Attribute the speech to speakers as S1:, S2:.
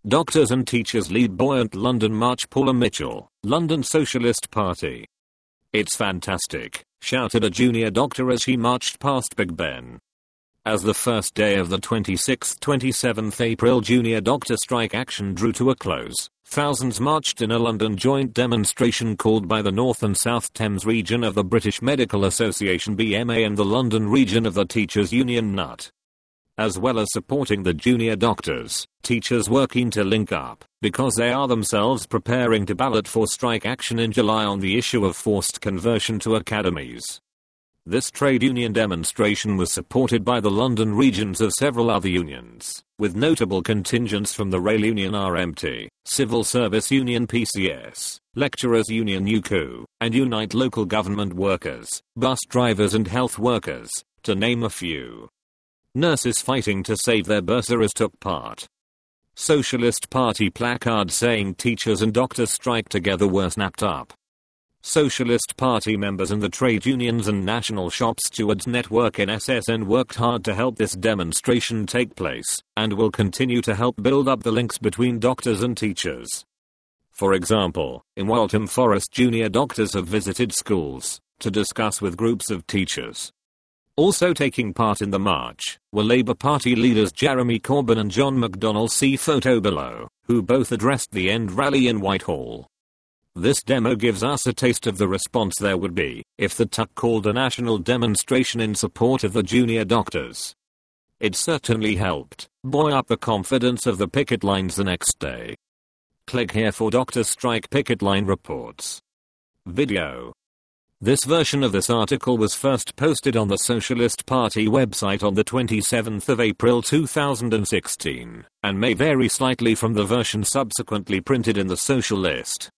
S1: Doctors and teachers lead buoyant London march. Paula Mitchell, London Socialist Party. "It's fantastic," shouted a junior doctor as he marched past Big Ben. As the first day of the 26th-27th April junior doctor strike action drew to a close, thousands marched in a London joint demonstration called by the North and South Thames region of the British Medical Association (BMA) and the London region of the Teachers Union (NUT). As well as supporting the junior doctors, teachers were keen to link up, because they are themselves preparing to ballot for strike action in July on the issue of forced conversion to academies. This trade union demonstration was supported by the London regions of several other unions, with notable contingents from the Rail Union RMT, Civil Service Union PCS, Lecturers Union UCU, and Unite Local Government Workers, Bus Drivers and Health Workers, to name a few. Nurses fighting to save their bursaries took part. Socialist Party placards saying teachers and doctors strike together were snapped up. Socialist Party members and the trade unions and National Shop Stewards Network NSSN worked hard to help this demonstration take place, and will continue to help build up the links between doctors and teachers. For example, in Waltham Forest junior doctors have visited schools to discuss with groups of teachers. Also taking part in the march were Labour Party leaders Jeremy Corbyn and John McDonnell. See photo below, who both addressed the End rally in Whitehall. This demo gives us a taste of the response there would be if the TUC called a national demonstration in support of the junior doctors. It certainly helped buoy up the confidence of the picket lines the next day. Click here for Doctors Strike Picket Line Reports. Video. This version of this article was first posted on the Socialist Party website on the 27th of April 2016, and may vary slightly from the version subsequently printed in the Socialist.